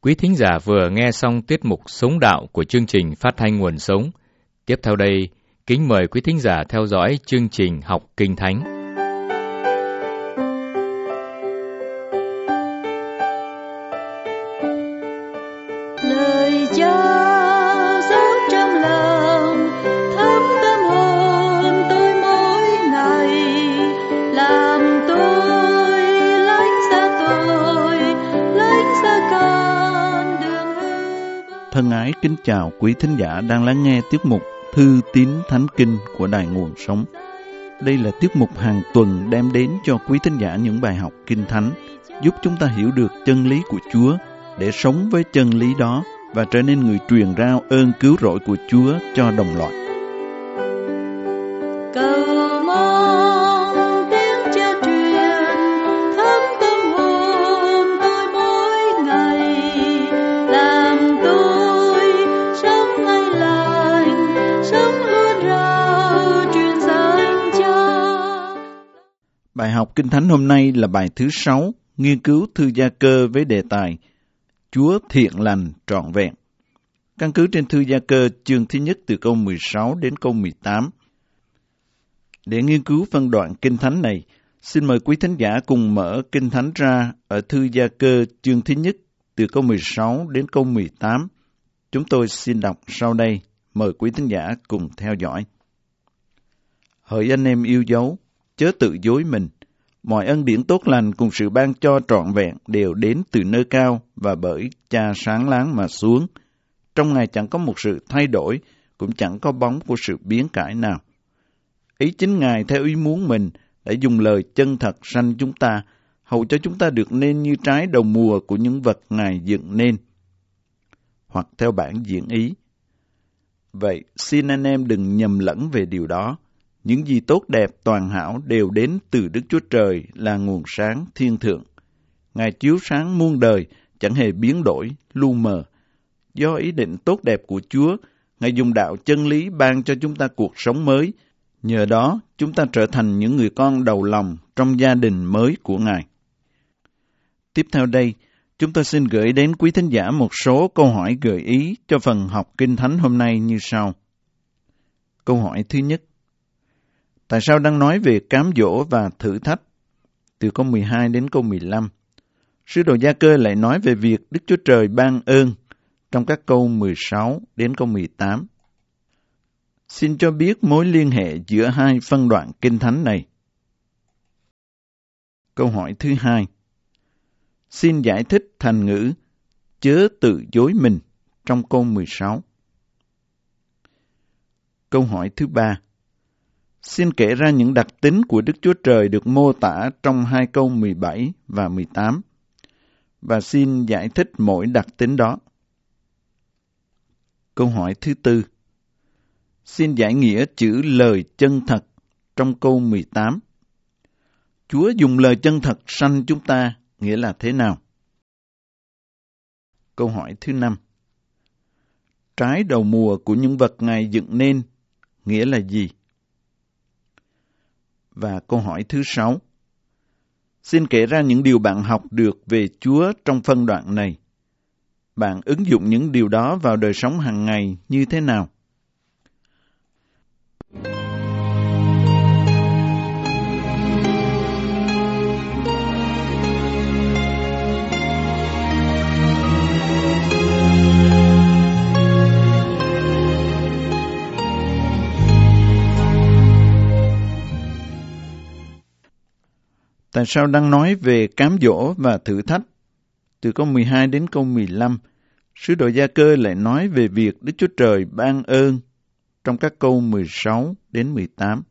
Quý thính giả vừa nghe xong tiết mục Sống Đạo của chương trình Phát thanh Nguồn Sống. Tiếp theo đây, kính mời quý thính giả theo dõi chương trình Học Kinh Thánh. Lời Cha sống trong lòng, thấm tâm hồn tôi mỗi ngày, làm tôi lánh xa con đường hư vô. Thân ái kính chào quý thính giả đang lắng nghe tiết mục Thư tín Thánh Kinh của Đài Nguồn Sống. Đây là tiết mục hàng tuần đem đến cho quý thính giả những bài học Kinh Thánh, giúp chúng ta hiểu được chân lý của Chúa, để sống với chân lý đó và trở nên người truyền rao ơn cứu rỗi của Chúa cho đồng loại. Cầu mong tiếng Cha truyền thấm tâm hồn tôi mỗi ngày, làm tôi sống ngay lành, sống luôn rao truyền danh Cha. Bài học Kinh Thánh hôm nay là bài thứ 6, nghiên cứu thư Gia Cơ với đề tài Chúa thiện lành trọn vẹn. Căn cứ trên thư Gia Cơ chương thứ nhất từ câu 16 đến câu 18. Để nghiên cứu phân đoạn Kinh Thánh này, xin mời quý thính giả cùng mở Kinh Thánh ra ở thư Gia Cơ chương thứ nhất từ câu 16 đến câu 18. Chúng tôi xin đọc sau đây, mời quý thính giả cùng theo dõi. Hỡi anh em yêu dấu, chớ tự dối mình. Mọi ân điển tốt lành cùng sự ban cho trọn vẹn đều đến từ nơi cao và bởi Cha sáng láng mà xuống. Trong Ngài chẳng có một sự thay đổi, cũng chẳng có bóng của sự biến cải nào. Ý chính Ngài theo ý muốn mình đã dùng lời chân thật sanh chúng ta, hầu cho chúng ta được nên như trái đầu mùa của những vật Ngài dựng nên. Hoặc theo bản diễn ý. Vậy xin anh em đừng nhầm lẫn về điều đó. Những gì tốt đẹp toàn hảo đều đến từ Đức Chúa Trời là nguồn sáng thiên thượng. Ngài chiếu sáng muôn đời, chẳng hề biến đổi, lu mờ. Do ý định tốt đẹp của Chúa, Ngài dùng đạo chân lý ban cho chúng ta cuộc sống mới. Nhờ đó, chúng ta trở thành những người con đầu lòng trong gia đình mới của Ngài. Tiếp theo đây, chúng tôi xin gửi đến quý thính giả một số câu hỏi gợi ý cho phần học Kinh Thánh hôm nay như sau. Câu hỏi thứ nhất. Tại sao đang nói về cám dỗ và thử thách? Từ câu 12 đến câu 15. Sứ đồ Gia Cơ lại nói về việc Đức Chúa Trời ban ơn trong các câu 16 đến câu 18. Xin cho biết mối liên hệ giữa hai phân đoạn Kinh Thánh này. Câu hỏi thứ hai. Xin giải thích thành ngữ chớ tự dối mình trong câu 16. Câu hỏi thứ ba. Xin kể ra những đặc tính của Đức Chúa Trời được mô tả trong hai câu 17 và 18, và xin giải thích mỗi đặc tính đó. Câu hỏi thứ tư. Xin giải nghĩa chữ lời chân thật trong câu 18. Chúa dùng lời chân thật sanh chúng ta nghĩa là thế nào? Câu hỏi thứ năm. Trái đầu mùa của những vật Ngài dựng nên nghĩa là gì? Và câu hỏi thứ 6. Xin kể ra những điều bạn học được về Chúa trong phân đoạn này. Bạn ứng dụng những điều đó vào đời sống hàng ngày như thế nào? Tại sao đang nói về cám dỗ và thử thách? Từ câu 12 đến câu 15, sứ đồ Gia Cơ lại nói về việc Đức Chúa Trời ban ơn trong các câu 16 đến 18.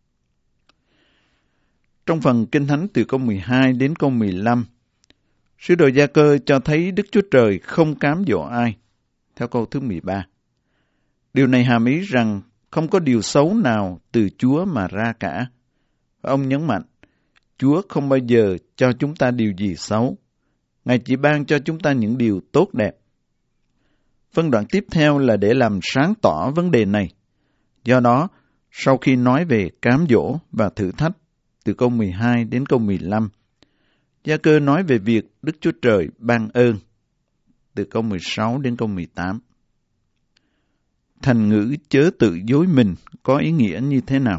Trong phần Kinh Thánh từ câu 12 đến câu 15, sứ đồ Gia Cơ cho thấy Đức Chúa Trời không cám dỗ ai, theo câu thứ 13. Điều này hàm ý rằng không có điều xấu nào từ Chúa mà ra cả. Ông nhấn mạnh, Chúa không bao giờ cho chúng ta điều gì xấu. Ngài chỉ ban cho chúng ta những điều tốt đẹp. Phân đoạn tiếp theo là để làm sáng tỏ vấn đề này. Do đó, sau khi nói về cám dỗ và thử thách, từ câu 12 đến câu 15, Gia Cơ nói về việc Đức Chúa Trời ban ơn. từ câu 16 đến câu 18. Thành ngữ chớ tự dối mình có ý nghĩa như thế nào?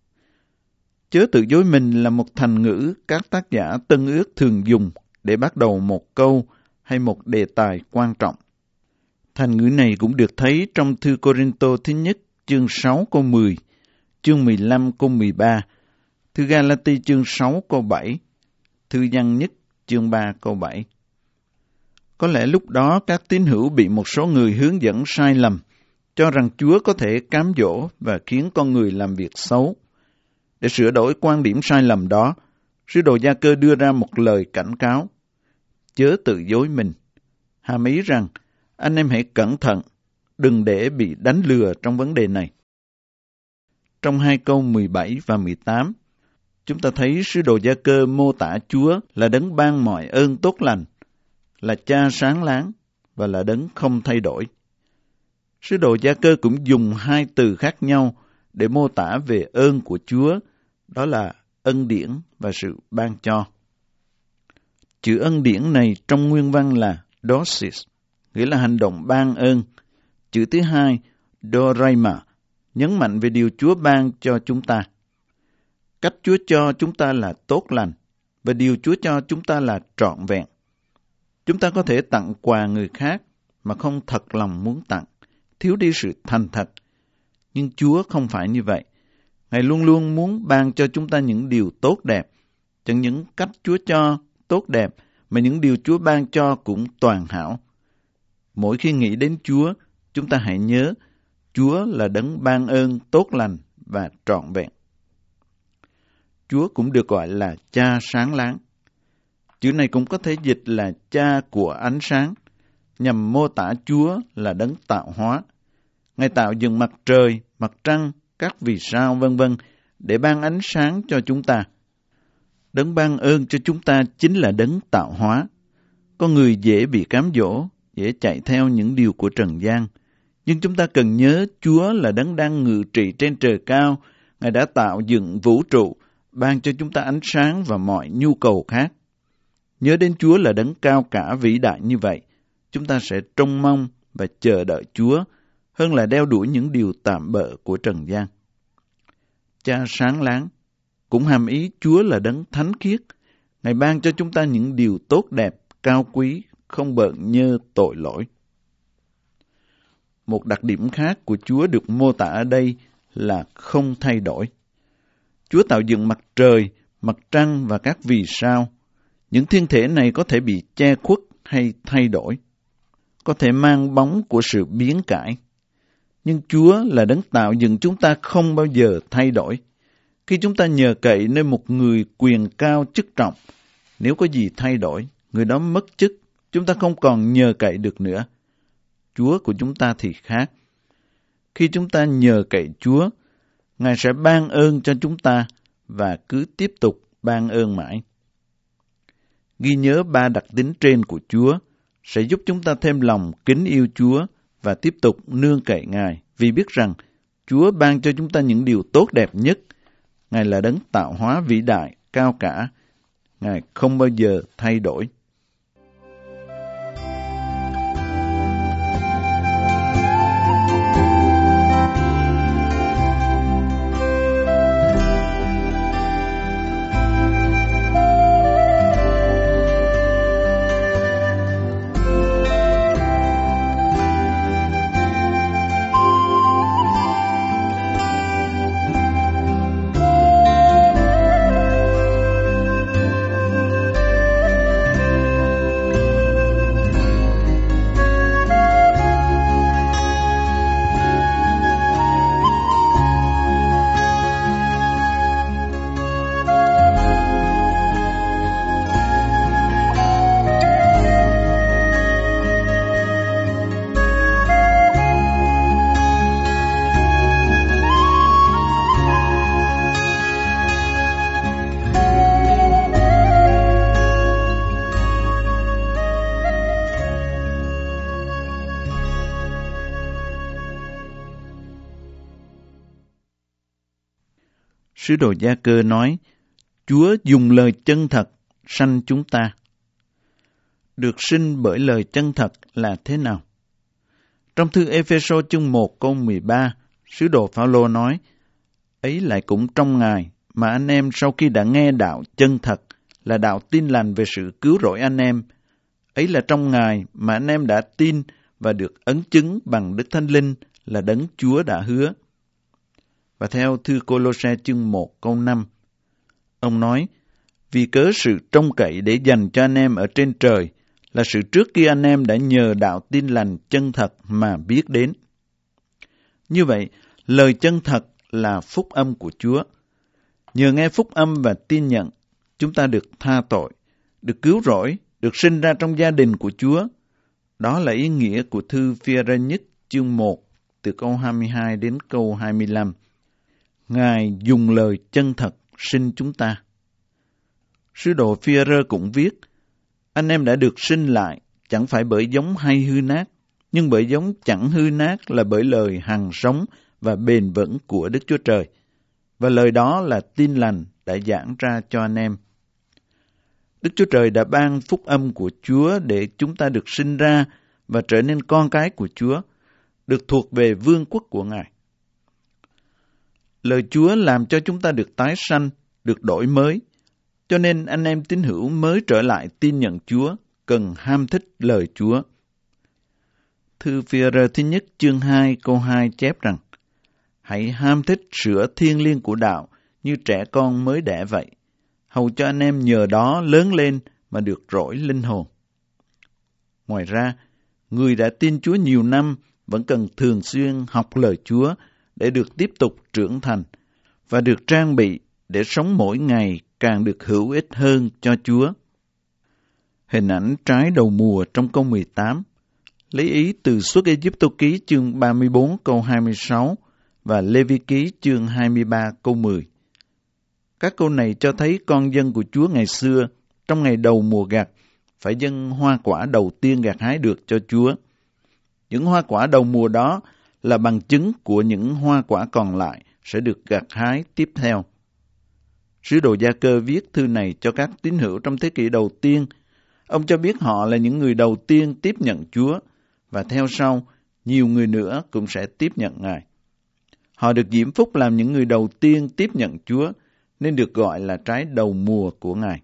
Chớ tự dối mình là một thành ngữ các tác giả Tân Ước thường dùng để bắt đầu một câu hay một đề tài quan trọng. Thành ngữ này cũng được thấy trong thư Cô-rinh-tô thứ nhất chương 6 câu 10, chương 15 câu 13, thư Ga-la-ti chương 6 câu 7, thư Giăng nhất chương 3 câu 7. Có lẽ lúc đó các tín hữu bị một số người hướng dẫn sai lầm, cho rằng Chúa có thể cám dỗ và khiến con người làm việc xấu. Để sửa đổi quan điểm sai lầm đó, sứ đồ Gia-cơ đưa ra một lời cảnh cáo: chớ tự dối mình, hàm ý rằng anh em hãy cẩn thận, đừng để bị đánh lừa trong vấn đề này. Trong 2 câu 17 và 18, chúng ta thấy sứ đồ Gia-cơ mô tả Chúa là đấng ban mọi ơn tốt lành, là Cha sáng láng và là đấng không thay đổi. Sứ đồ Gia-cơ cũng dùng 2 từ khác nhau để mô tả về ơn của Chúa, đó là ân điển và sự ban cho. Chữ ân điển này trong nguyên văn là dosis, nghĩa là hành động ban ơn. Chữ thứ hai, doraima, nhấn mạnh về điều Chúa ban cho chúng ta. Cách Chúa cho chúng ta là tốt lành, và điều Chúa cho chúng ta là trọn vẹn. Chúng ta có thể tặng quà người khác mà không thật lòng muốn tặng, thiếu đi sự thành thật. Nhưng Chúa không phải như vậy. Ngài luôn luôn muốn ban cho chúng ta những điều tốt đẹp. Chẳng những cách Chúa cho tốt đẹp, mà những điều Chúa ban cho cũng toàn hảo. Mỗi khi nghĩ đến Chúa, chúng ta hãy nhớ, Chúa là đấng ban ơn tốt lành và trọn vẹn. Chúa cũng được gọi là Cha sáng láng. Chữ này cũng có thể dịch là Cha của ánh sáng, nhằm mô tả Chúa là đấng tạo hóa. Ngài tạo dựng mặt trời, mặt trăng, các vì sao v.v. để ban ánh sáng cho chúng ta. Đấng ban ơn cho chúng ta chính là đấng tạo hóa. Con người dễ bị cám dỗ, dễ chạy theo những điều của trần gian. Nhưng chúng ta cần nhớ Chúa là đấng đang ngự trị trên trời cao. Ngài đã tạo dựng vũ trụ, ban cho chúng ta ánh sáng và mọi nhu cầu khác. Nhớ đến Chúa là đấng cao cả vĩ đại như vậy, chúng ta sẽ trông mong và chờ đợi Chúa hơn là đeo đuổi những điều tạm bợ của trần gian. Cha sáng láng cũng hàm ý Chúa là đấng thánh khiết. Ngài ban cho chúng ta những điều tốt đẹp, cao quý, không bợn nhơ tội lỗi. Một đặc điểm khác của Chúa được mô tả ở đây là không thay đổi. Chúa tạo dựng mặt trời, mặt trăng và các vì sao. Những thiên thể này có thể bị che khuất hay thay đổi, có thể mang bóng của sự biến cải. Nhưng Chúa là đấng tạo dựng chúng ta không bao giờ thay đổi. Khi chúng ta nhờ cậy nơi một người quyền cao chức trọng, nếu có gì thay đổi, người đó mất chức, chúng ta không còn nhờ cậy được nữa. Chúa của chúng ta thì khác. Khi chúng ta nhờ cậy Chúa, Ngài sẽ ban ơn cho chúng ta và cứ tiếp tục ban ơn mãi. Ghi nhớ 3 đặc tính trên của Chúa sẽ giúp chúng ta thêm lòng kính yêu Chúa và tiếp tục nương cậy Ngài, vì biết rằng Chúa ban cho chúng ta những điều tốt đẹp nhất. Ngài là đấng tạo hóa vĩ đại, cao cả. Ngài không bao giờ thay đổi. Sứ đồ Gia-cơ nói, Chúa dùng lời chân thật sanh chúng ta. được sinh bởi lời chân thật là thế nào? Trong thư Ê-phê-sô chương 1 câu 13, sứ đồ Phao-lô nói, ấy lại cũng trong Ngài mà anh em sau khi đã nghe đạo chân thật là đạo tin lành về sự cứu rỗi anh em, ấy là trong Ngài mà anh em đã tin và được ấn chứng bằng Đức Thánh Linh là đấng Chúa đã hứa. Và theo thư Cô-lô-se chương 1 câu 5, ông nói, vì cớ sự trông cậy để dành cho anh em ở trên trời là sự trước kia anh em đã nhờ đạo tin lành chân thật mà biết đến. Như vậy, lời chân thật là phúc âm của Chúa. Nhờ nghe phúc âm và tin nhận, chúng ta được tha tội, được cứu rỗi, được sinh ra trong gia đình của Chúa. Đó là ý nghĩa của thư Phi-e-rơ nhất chương 1 từ câu 22 đến câu 25. Ngài dùng lời chân thật sinh chúng ta. Sứ đồ Phi-e-rơ cũng viết, anh em đã được sinh lại, chẳng phải bởi giống hay hư nát, nhưng bởi giống chẳng hư nát là bởi lời hằng sống và bền vững của Đức Chúa Trời. Và lời đó là tin lành đã giảng ra cho anh em. Đức Chúa Trời đã ban phúc âm của Chúa để chúng ta được sinh ra và trở nên con cái của Chúa, được thuộc về vương quốc của Ngài. Lời Chúa làm cho chúng ta được tái sanh, được đổi mới, cho nên anh em tín hữu mới trở lại tin nhận Chúa, cần ham thích lời Chúa. Thư Phi-e-rơ thứ nhất chương 2 câu 2 chép rằng, hãy ham thích sữa thiêng liêng của đạo như trẻ con mới đẻ vậy, hầu cho anh em nhờ đó lớn lên mà được rỗi linh hồn. Ngoài ra, người đã tin Chúa nhiều năm vẫn cần thường xuyên học lời Chúa để được tiếp tục trưởng thành và được trang bị để sống mỗi ngày càng được hữu ích hơn cho Chúa. Hình ảnh trái đầu mùa trong câu 18, lấy ý từ Xuất Ê-díp-tô ký chương 34 câu 26 và Lê-vi ký chương 23 câu 10. Các câu này cho thấy con dân của Chúa ngày xưa, trong ngày đầu mùa gặt, phải dâng hoa quả đầu tiên gặt hái được cho Chúa. Những hoa quả đầu mùa đó là bằng chứng của những hoa quả còn lại sẽ được gặt hái tiếp theo. Sứ đồ Gia-cơ viết thư này cho các tín hữu trong thế kỷ đầu tiên. Ông cho biết họ là những người đầu tiên tiếp nhận Chúa, và theo sau, nhiều người nữa cũng sẽ tiếp nhận Ngài. Họ được diễm phúc làm những người đầu tiên tiếp nhận Chúa, nên được gọi là trái đầu mùa của Ngài.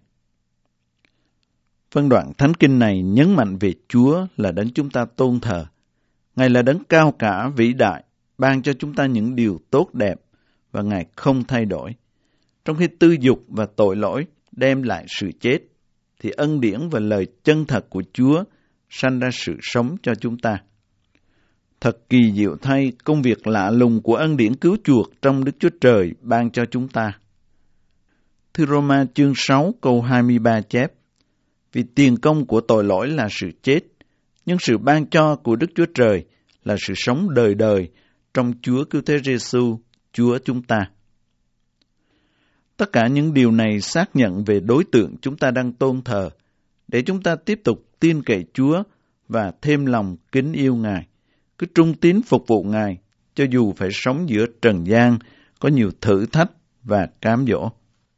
Phân đoạn Thánh Kinh này nhấn mạnh về Chúa là đấng chúng ta tôn thờ. Ngài là đấng cao cả, vĩ đại, ban cho chúng ta những điều tốt đẹp, và Ngài không thay đổi. Trong khi tư dục và tội lỗi đem lại sự chết, thì ân điển và lời chân thật của Chúa sanh ra sự sống cho chúng ta. Thật kỳ diệu thay công việc lạ lùng của ân điển cứu chuộc trong Đức Chúa Trời ban cho chúng ta. Thư Rô-ma chương 6 câu 23 chép, vì tiền công của tội lỗi là sự chết, nhưng sự ban cho của Đức Chúa Trời là sự sống đời đời trong Chúa Cứu Thế Giê-xu, Chúa chúng ta. Tất cả những điều này xác nhận về đối tượng chúng ta đang tôn thờ, để chúng ta tiếp tục tin cậy Chúa và thêm lòng kính yêu Ngài, cứ trung tín phục vụ Ngài, cho dù phải sống giữa trần gian, có nhiều thử thách và cám dỗ.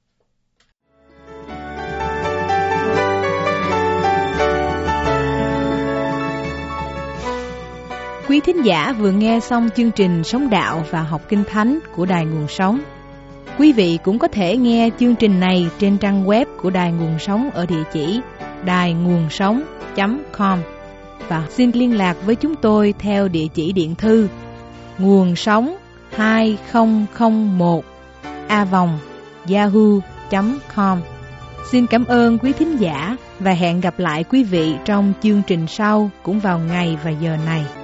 Quý thính giả vừa nghe xong chương trình Sống Đạo và Học Kinh Thánh của Đài Nguồn Sống. Quý vị cũng có thể nghe chương trình này trên trang web của Đài Nguồn Sống ở địa chỉ đàinguồn-sống.com và xin liên lạc với chúng tôi theo địa chỉ điện thư nguồn sống 2001@yahoo.com. Xin cảm ơn quý thính giả và hẹn gặp lại quý vị trong chương trình sau cũng vào ngày và giờ này.